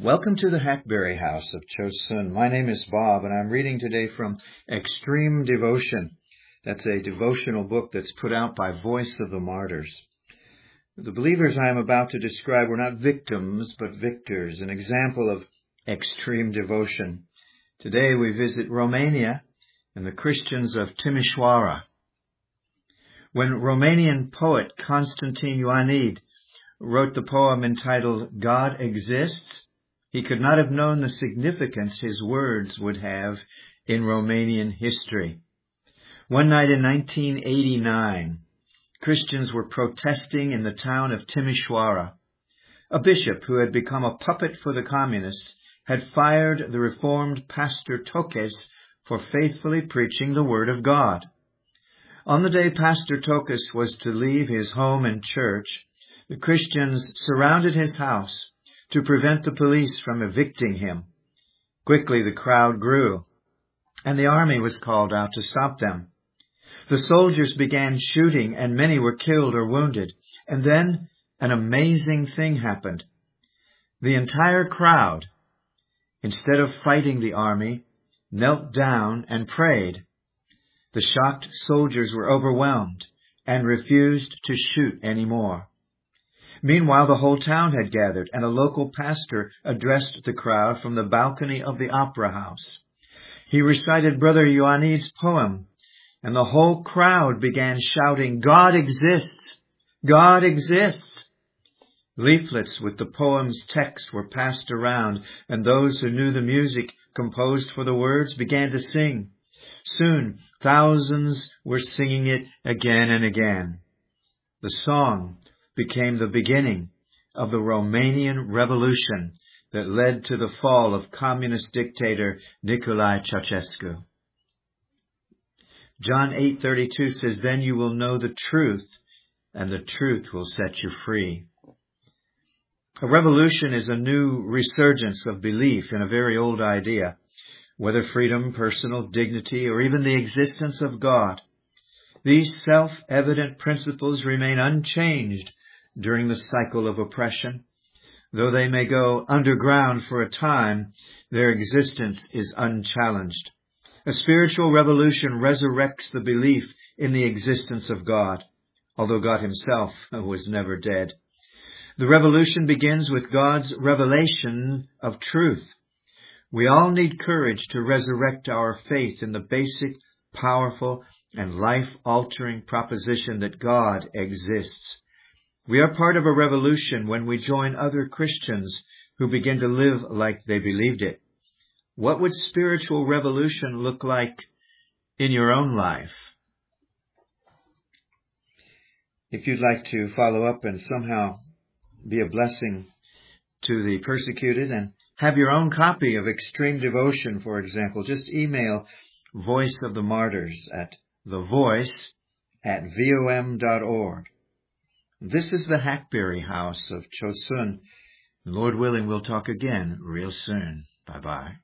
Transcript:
Welcome to the Hackberry House of Chosun. My name is Bob, and I'm reading today from Extreme Devotion. That's a devotional book that's put out by Voice of the Martyrs. The believers I am about to describe were not victims, but victors, an example of extreme devotion. Today we visit Romania and the Christians of Timișoara. When Romanian poet Constantine Ioanid wrote the poem entitled God Exists, he could not have known the significance his words would have in Romanian history. One night in 1989, Christians were protesting in the town of Timișoara. A bishop who had become a puppet for the communists had fired the reformed pastor Tokes for faithfully preaching the word of God. On the day Pastor Tokes was to leave his home and church, the Christians surrounded his house to prevent the police from evicting him. Quickly the crowd grew, and the army was called out to stop them. The soldiers began shooting, and many were killed or wounded. And then an amazing thing happened. The entire crowd, instead of fighting the army, knelt down and prayed. The shocked soldiers were overwhelmed and refused to shoot anymore. Meanwhile, the whole town had gathered, and a local pastor addressed the crowd from the balcony of the opera house. He recited Brother Ioanid's poem, and the whole crowd began shouting, "God exists! God exists!" Leaflets with the poem's text were passed around, and those who knew the music composed for the words began to sing. Soon, thousands were singing it again and again. The song became the beginning of the Romanian Revolution that led to the fall of communist dictator Nicolae Ceausescu. John 8:32 says, "Then you will know the truth, and the truth will set you free." A revolution is a new resurgence of belief in a very old idea, whether freedom, personal dignity, or even the existence of God. These self-evident principles remain unchanged during the cycle of oppression. Though they may go underground for a time, their existence is unchallenged. A spiritual revolution resurrects the belief in the existence of God, although God himself was never dead. The revolution begins with God's revelation of truth. We all need courage to resurrect our faith in the basic, powerful, and life-altering proposition that God exists. We are part of a revolution when we join other Christians who begin to live like they believed it. What would spiritual revolution look like in your own life? If you'd like to follow up and somehow be a blessing to the persecuted and have your own copy of Extreme Devotion, for example, just email Voice of the Martyrs at thevoice@vom.org. This is the Hackberry House of Chosun. Lord willing, we'll talk again real soon. Bye-bye.